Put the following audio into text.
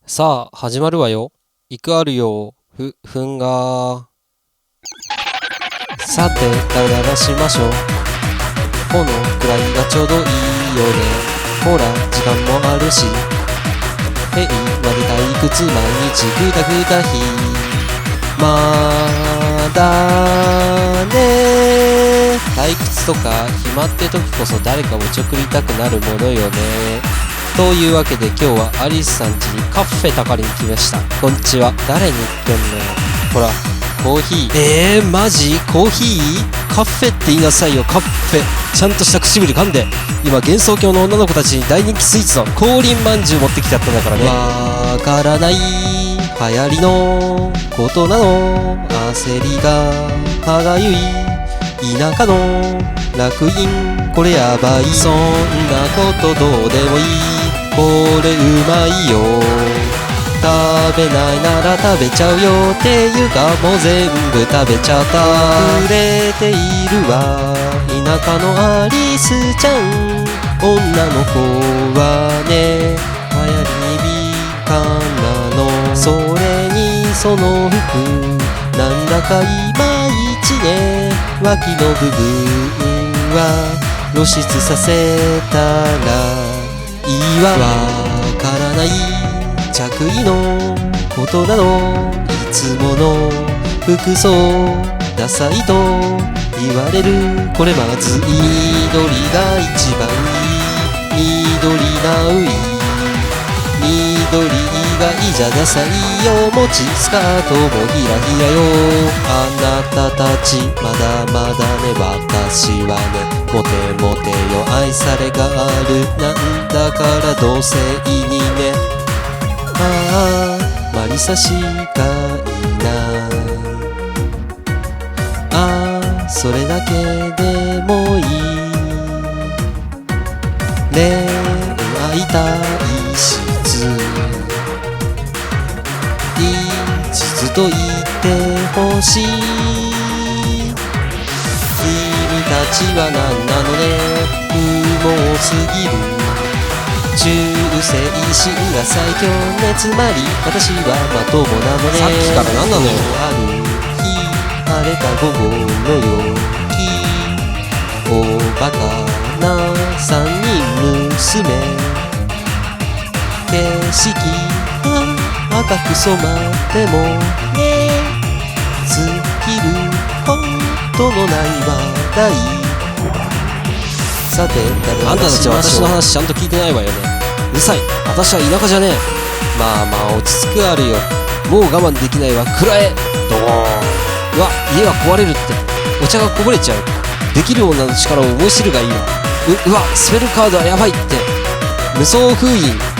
さあ、始まるわよ。行くあるよ。ふんが。さて、だららしましょう。このくらいがちょうどいいよね。ほら、時間もあるし。へい、まで退屈毎日ぐだぐだひ。まだね。退屈とか暇って時こそ誰かをちょくりたくなるものよね。というわけで今日はアリスさん家にカフェたかりに来ました。こんにちは。誰に言ってんの？ほら、コーヒー。マジ？コーヒー？カフェって言いなさいよ、カフェ。ちゃんとした唇噛んで。今幻想郷の女の子たちに大人気スイーツの降臨まんじゅう持ってきちゃったんだからね。わからない流行りのことなの。焦りが歯がゆい田舎の楽園。これやばい。そんなことどうでもいい。これうまいよ。食べないなら食べちゃうよ。っていうかもう全部食べちゃった。売れているわ田舎のアリスちゃん。女の子はね流行りに敏感なの。それにその服なんだかいまいちね。脇の部分は露出させたらいいわ。わからない着衣のことなの。いつもの服装ダサいと言われる。これまずい。緑が一番いい。緑がうい。緑がいいじゃダサいよ。持ちスカートもひらひらよ。あなたたちまだまだね。私はねモテモテよ。愛されがあるなんだから同性にね。ああマリサしかいない。ああそれだけでもいい。恋愛体質と言ってほしい。君たちは何なのね。不毛すぎる。忠誠心が最強ね。つまり私はまともなのね。さっきから何なのよ。ある日晴れた午後の陽気。おバカな三人娘。景色赤く染まってもね。尽きることのない話題。さてあんたたちは私の話ちゃんと聞いてないわよね。うるさい。私は田舎じゃねえ。まあまあ落ち着くあるよ。もう我慢できないわ。くらえドーン。うわ家が壊れるって。お茶がこぼれちゃう。できる女の力を思い知るがいいわ。うわスペルカードはやばいって。無双封印